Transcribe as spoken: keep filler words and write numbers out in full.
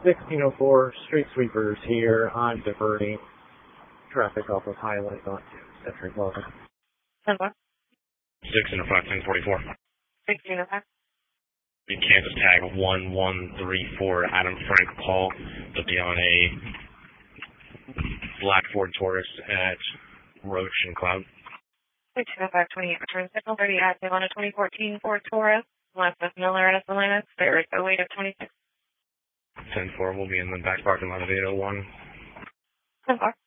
sixteen oh four, street sweepers here. I'm diverting traffic off of Highland onto Century Plaza. ten four. sixteen oh five, ten forty-four. sixteen oh five. In Kansas tag one one three four, Adam Frank Paul, to be on a black Ford Taurus at Roach and Cloud. sixteen oh five, twenty-eight, return signal thirty active on a twenty fourteen Ford Taurus. Left with Miller at Atlantis. There is a weight of twenty-six. ten four will be in the back parking lot of eight oh one. ten four.